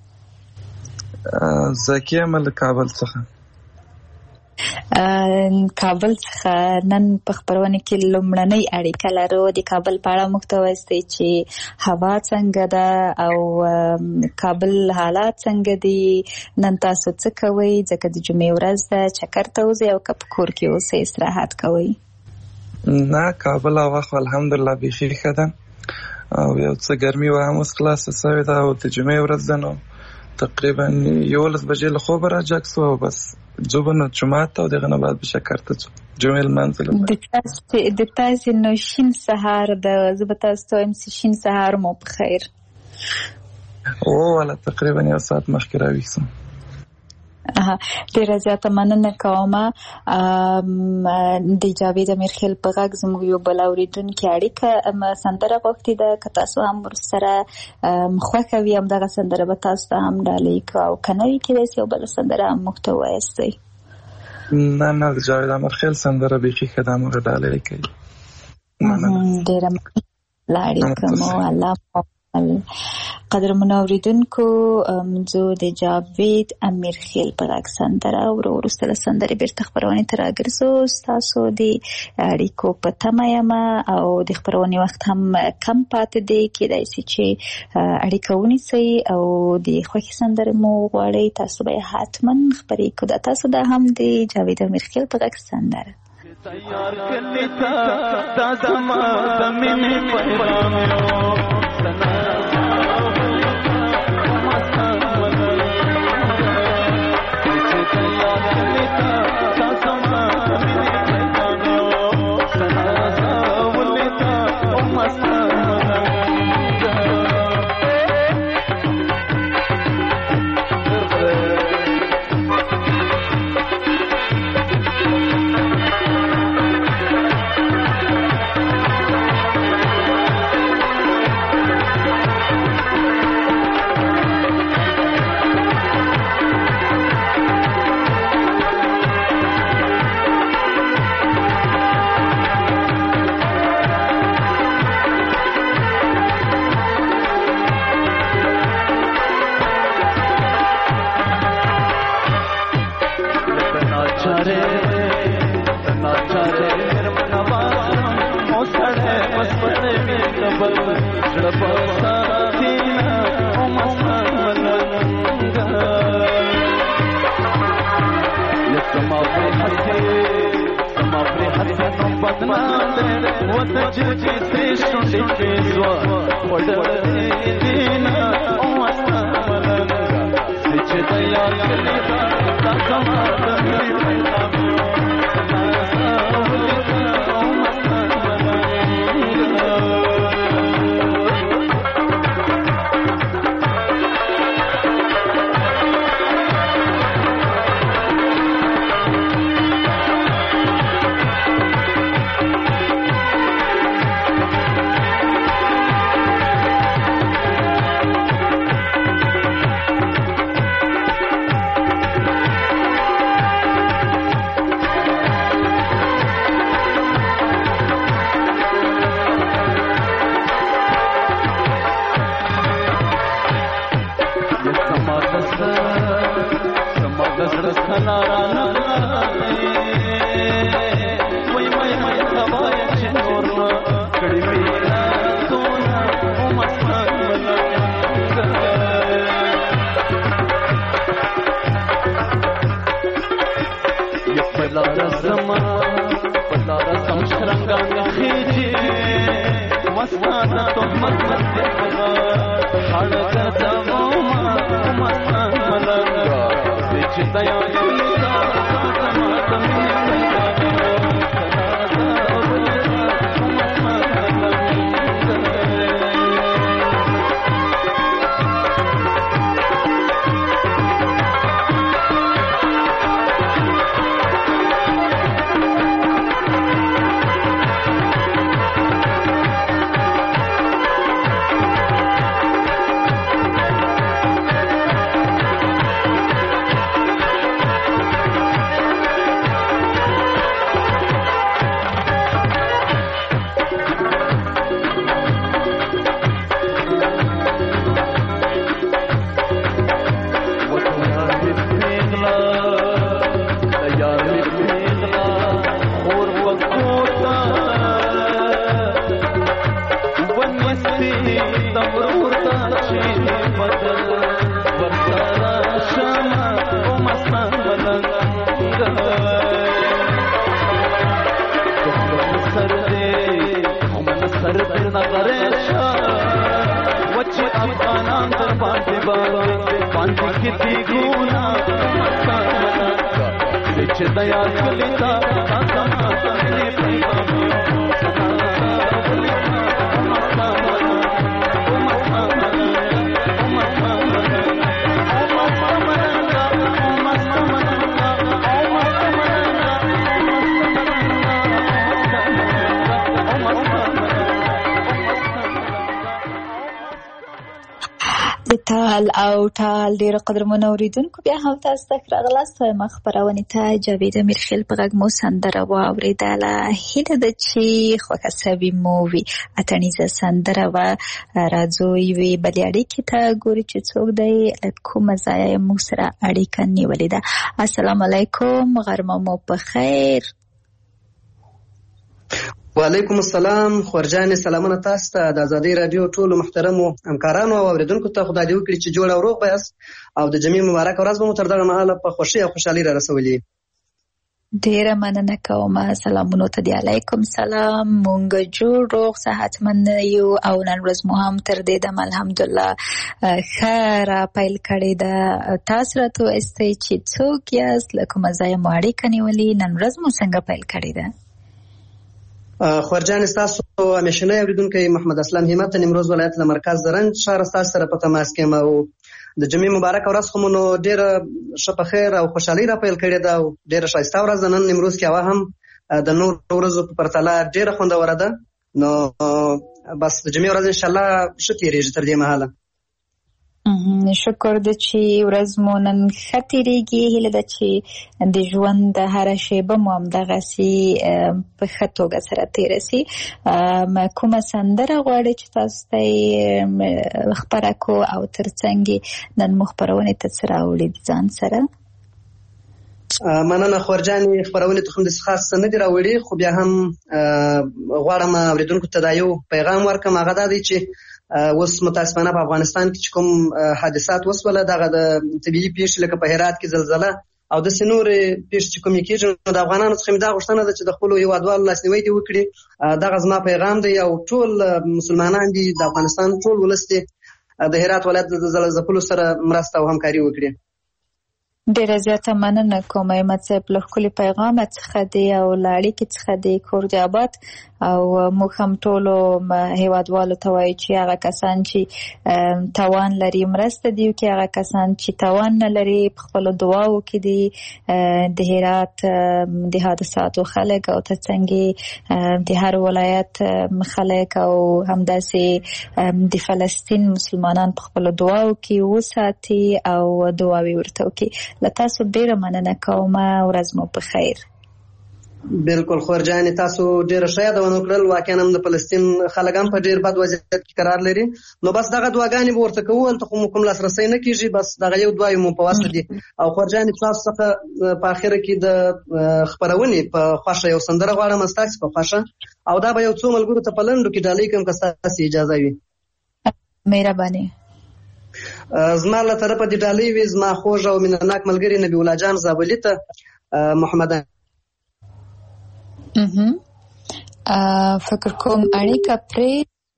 زکیه یم له کابل څخه. کابل څخه نن په خپرونه کې لومړنۍ اړیکه لرو. د کابل په اړه موږ ته وایستئ چې هوا څنګه ده او کابل حالات څنګه دي. نن تاسو څه کوئ ځکه د جمعې ورځ ده؟ چکر ته وځئ او که په کور کې اوسئ استراحت کوئ؟ نه کابل هوا خو الحمدلله بیخي ښه ده او یو څه ګرمي وه هم اوس خلاصه سوې ده او د جمعې ورځ ده نو تقریبا 11 بجې له خوبه راجګ سو او بس ځو به نو جومات ته او دغه نه بعد به چکر ته ځو جمعې لمانځه. د تاسې نو شین سهار ده. زه به تاسو ته وایم چې شین سهار مو په خیر. والا تقریبا یو ساعت مخکې راویښ شم. ډیره زیاته مننه کوم. د جاوید امیرخیل په غږ زموږ یو بل اورېدونکي اړیکه سندره غوښتې ده، که تاسو هم ورسره خوښه وي همدغه سندره به تاسو ته هم ډالۍ کړو، او که نه وي کېدای شي یو بله سندره هم موږ ته ووایاستئ. نه د جاوید امیرخیل سندره بیخي ښه ده، موږ ډالۍ کوي. ډیره مننه اړیکه مو. الله قدرمنو اوریدونکو، زه د جاوید امیرخیل په غږ سندره وروسته له سندرې بیرته خپرونې ته راګرځو. ستاسو د اړیکو په تمه یم او د خپرونې وخت هم کم پاتې دی، کېدای شي چې اړیکه ونیسئ او د خوښې سندرې مو غواړئ، تاسو به یې حتما خپرې کړو. دا تاسو دا هم د جاوید امیرخیل په غږ سندره. تیار کلی تا دا زما د مینې پیغام یو سنا د تال او ټال ډیرو قدرمنو اوریدونکو بیا هم تاسو ته راغلاست وایم خبرونه ته جاوید امیرخیل په غږ مو سندره واوریدله هیله ده چې خوښه سوي مو وي اتڼیزه سندره و راځو یوې بلې اړیکې ته ګورو چې څوک دی له کومه ځایه یې موږ سره اړیکه نیولې ده. السلام علیکم، غرمه مو په خیر. وعلیکم السلام خورجانې، سلامونه تاسو ته د ازادۍ رادیو ټولو محترمو همکارانو او اوریدونکو ته خدای دې وکړي چې جوړ او روغ به یاست او د جمعې مبارک ورځ به مو تر دغه مهاله په خوښۍ او خوشحالۍ را رسولي. ډیره مننه کوم. سلامونو ته دی. علیکم سلام. مونږ جوړ روغ صحتمند یو او نن ورځ مو هم تر دې دم الحمدلله ښه را پیل کړې ده. تاسو راته وایئ چې څوک یاست، له کومه ځایه مو اړیکه نیولې، نن ورځ مو څنګه پیل کړې ده؟ خورجان ستاسو همیشنی اوریدونکی محمد اسلام همت نیمروز ولایت له مرکز زرنج ښار ستاسو سره په تماس کې یم او د جمعې مبارک ورځ خو مو نو ډېره ښه په خیر او خوشحالۍ را پیل کړې ده او ډېره ښایسته ورځ ده. نن نیمروز کې هوا هم د نورو ورځو په پرتله ډېره خوندوره ده. نو بس د جمعې ورځ انشاءالله ښه تېرېږي تر دې مهاله. شکر ده چې ورځ مو نن ښه تېرېږي. هیله ده چې د ژوند هره شیبه مو همدغسې په ښه توګه سره تېره سي. کومه سندره غواړئ چې تاسو ته یې خپره کړو او تر څنګ نن مو خپرونې ته څه راوړي ځان سره؟ مننه خورجانې، خپرونې ته هم داسې خاص څه نه دي راوړي، خو بیا هم غواړم اوریدونکو ته دا یو پیغام ورکړم. هغه دا دی چې اوس متاسفانه په افغانستان کې چې کوم حادثات وسوله، دغه د طبیعي پیښې لکه په هرات کې زلزله او داسې نورې پیښې چې کومې کېږي، نو د افغانانو څخه مې دا غوښتنه ده چې د خپلو هېوادوالو لاسنیوی دې وکړي. دغه زما پیغام دی او ټول مسلمانان دي، د افغانستان ټول ولس دي د هرات ولایت د زلزله ځپلو سره مرسته او همکاري وکړي. ډیره زیاته مننه کوم احمد صاحب له ښکلي پیغامه څخه دی او له اړیکې څخه دی. کور دې آباد او موږ هم ټولو هیوادوالو ته وایو چې هغه کسان چې توان لري مرسته دي وکړي، هغه کسان چې توان نه لري په خپلو دعاو کې دي د هرات د حادثاتو خلک او ترڅنګ د هر ولایت خلک او همداسې د فلسطین مسلمانان په خپلو دعاو کې وساتي او دعاوې ورته وکړي. له تاسو ډیره مننه کوم. ورځ مو په خیر. بالکل خورجانې، تاسو ډیره ښه یادونه وکړل. واقعا هم د فلسطین خلک هم په ډیر بد وضعیت کې قرار لري. نو بس دغه دعاګانې به ورته کوو، هلته خو مو کوم لاسرسی نه کېږي، بس دغه یو دعا مو په وسه دي. او خورجانې تاسو څخه په اخره کې د خپرونې په خوښه یو سندره غواړم ستاسو په خوښه، او دا به یو څو ملګرو ته په لنډو کې ډالۍ کوم که ستاسو اجازه وي. مهرباني. زما له طرفه د ډالۍ وي زما خوږ او مینهناک ملګري نبی الله جان زابلي ته محمد فکر کوم اړیکه پرې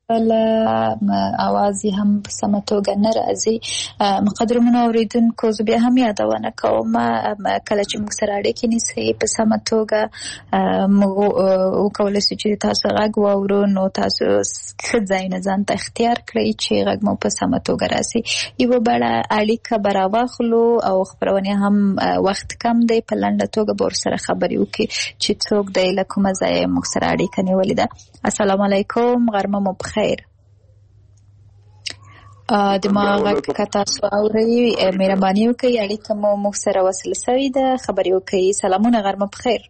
اواز هم په سمه توګه نه راځي. مقدرمنو اوریدونکو، زه بیا هم یادونه کوم کله چې موږ سره اړیکې نیسئ په سمه توګه موږ وکولی شو چې تاسو غږ واورو، نو تاسو ښه ځایونه ځان ته اختیار کړئ چې غږ مو په سمه توګه راسي. یوه بله اړیکه به راواخلو او خپرونې هم وخت کم دی، په لنډه توګه به ورسره خبرې وکړي چې څوک دی له کومه ځایه موږ سره اړیکه نیولې ده. السلام علیکم، غرمه مو په خیر. د ما غږ که تاسو اورئ مهرباني وکړئ، اړیکه مو موږ سره وصل شوې ده، خبرې وکړئ. سلامونه، غرمه په خیر.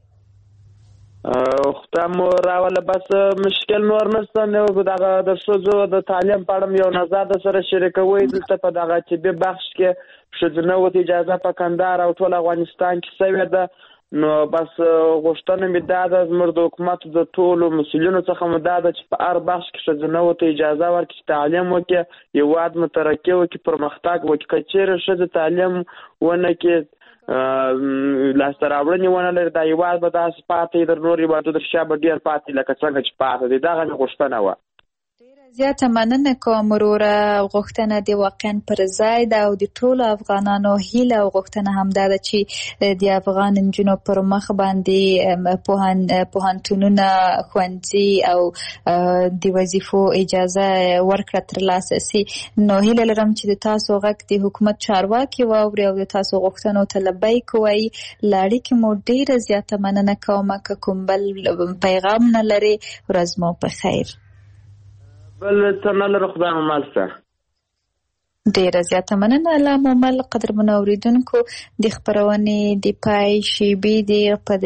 خدای مو راوله. بس مشکل نور نشته. نو دغه د ښځو د تعلیم په اړه یو نظر د سره شریکوئ. دلته په دغه طبي بخش کې ښځینه وته اجازه په کندهار او ټول افغانستان کې شوې ده. نو بس غوښتنه مې دا ده زموږ د حکومت د ټولو مسؤلینو څخه مو دا ده چې په هر بخش کې ښځینه ته اجازه ورکړي، تعلیم وکړي، هېواد مو ترقي وکړي، پرمختګ وکړي. که چېرې ښځې تعلیم ونه کړي، لاسته راوړنې ونه لري، دا هېواد به داسې پاتې وي، د نورو هېوادونو تر شا به ډېر پاتې لکه څنګه چې پاتې دی. دغه مې غوښتنه وه. زیاته مننه کوم وروره. غوښتنه دې واقعا پر ځای ده او د ټولو افغانانو هیله او غوښتنه هم دا ده چې د افغان نجونو پر مخ باندې پوهنتونونه، ښوونځي او د وظیفو اجازه ورکړه ترلاسه سي. نو هیله لرم چې د تاسو غږ د حکومت چارواکي واوري او د تاسو غوښتنو ته لبیک ووایي. له اړیکې مو ډیره زیاته مننه کوم. که کوم بل پیغام نه لري، ورځ مو په خیر. بل څه نه لرو، خدای مو مل شه. ډیره زیاته مننه علامه مل. قدرمنو اوریدونکو د خبرونې د پای شیبې د په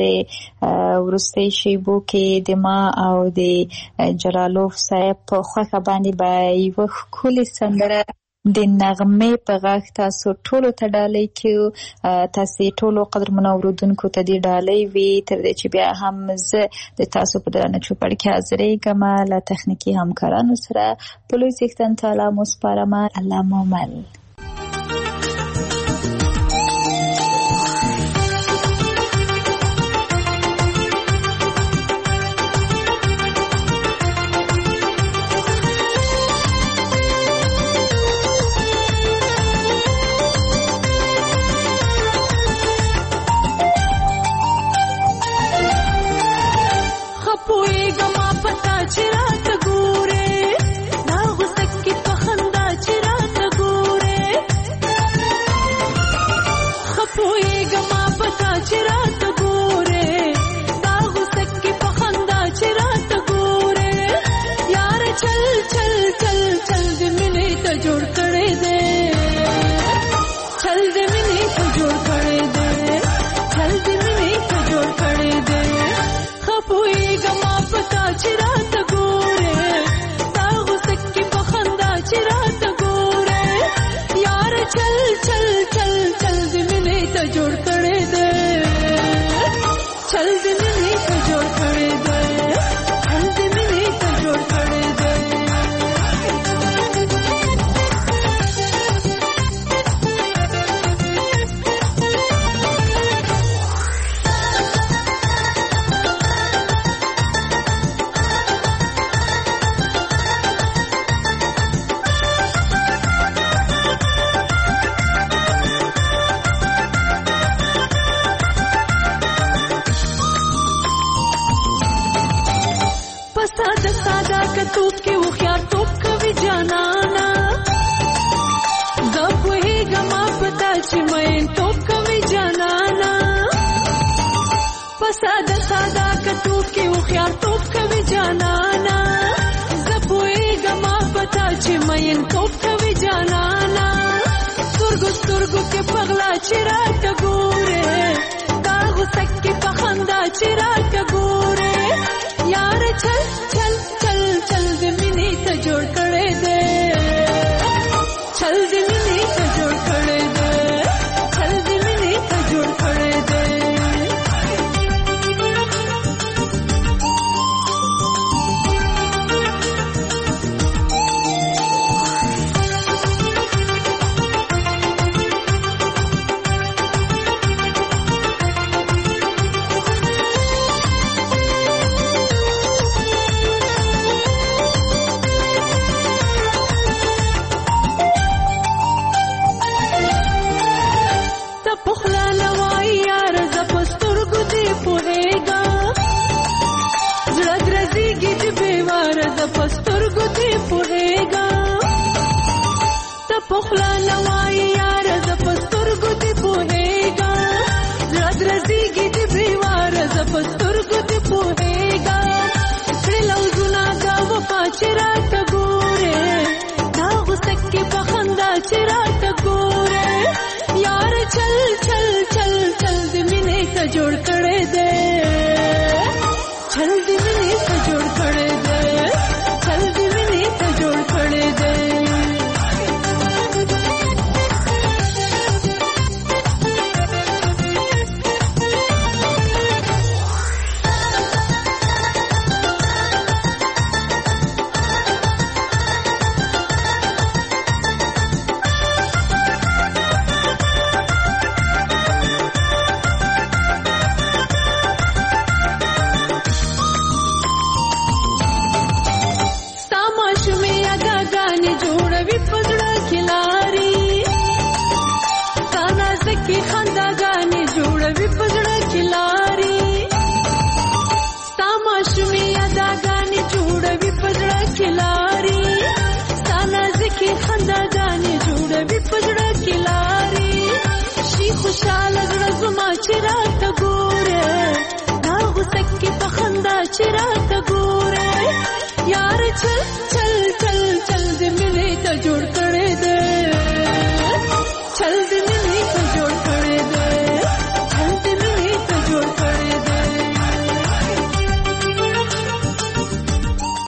د ورستۍ شیبو کې د ما او د جلالوف صاحب په خوښه باندې به یو ښکلې سندره د نغمې په غږ تاسو ټولو ته ډالۍ کړو. تاسو ټولو قدرمنو اوریدونکو ته د ډالۍ وي تر دې چې بیا هم زه د تاسو په درنه چوپړ کې حاضرېږم له تخنیکي همکارانو سره. په لوی څښتن تعالی مو سپارم. علامه مل. پخلا نوای